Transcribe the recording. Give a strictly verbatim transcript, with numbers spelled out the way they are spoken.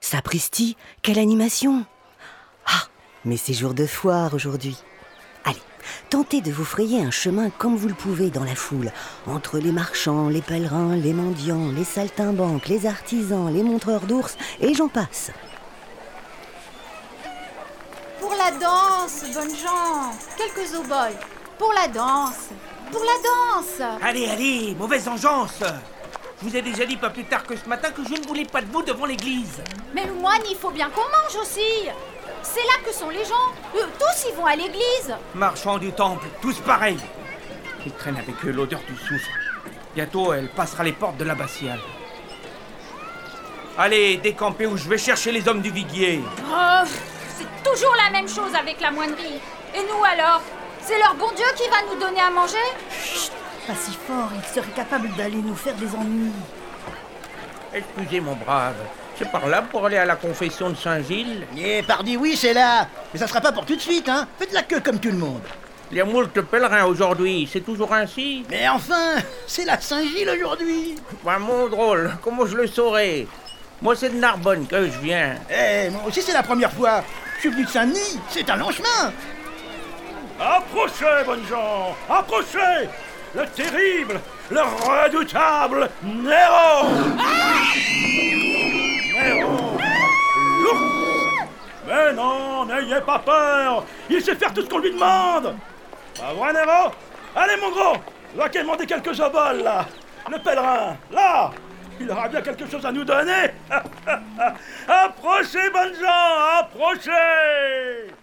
Sapristi, quelle animation! Ah, mais c'est jour de foire aujourd'hui. Allez, tentez de vous frayer un chemin comme vous le pouvez dans la foule, entre les marchands, les pèlerins, les mendiants, les saltimbanques, les artisans, les montreurs d'ours, et j'en passe. Pour la danse, bonnes gens, quelques oboles. Pour la danse, pour la danse. Allez, allez, mauvaise engeance. Je vous ai déjà dit pas plus tard que ce matin que je ne voulais pas de vous devant l'église. Mais le moine, il faut bien qu'on mange aussi. C'est là que sont les gens. Eux, tous, ils vont à l'église. Marchands du temple, tous pareils. Ils traînent avec eux l'odeur du soufre. Bientôt, elle passera les portes de l'abbatiale. Allez, décampez ou je vais chercher les hommes du viguier. Oh, c'est toujours la même chose avec la moinerie. Et nous alors? C'est leur bon Dieu qui va nous donner à manger? Chut, pas si fort, il serait capable d'aller nous faire des ennuis. Excusez mon brave, c'est par là pour aller à la confession de Saint-Gilles? Eh, pardi oui, c'est là. Mais ça sera pas pour tout de suite, hein. Faites la queue comme tout le monde. Il y a moult pèlerins aujourd'hui, c'est toujours ainsi? Mais enfin, c'est la Saint-Gilles aujourd'hui. Bah, mon drôle, comment je le saurais? Moi, c'est de Narbonne que je viens. Eh, moi aussi, c'est la première fois. Je suis venu de Saint-Denis, c'est un long chemin. Approchez, bonnes gens, approchez. Le terrible, le redoutable Néron. Néron, l'ours. Mais non, n'ayez pas peur. Il sait faire tout ce qu'on lui demande. Pas vrai, Néron? Allez, mon gros, va qu'à demander quelques oboles, là. Le pèlerin, là. Il aura bien quelque chose à nous donner. Approchez, bonnes gens, approchez.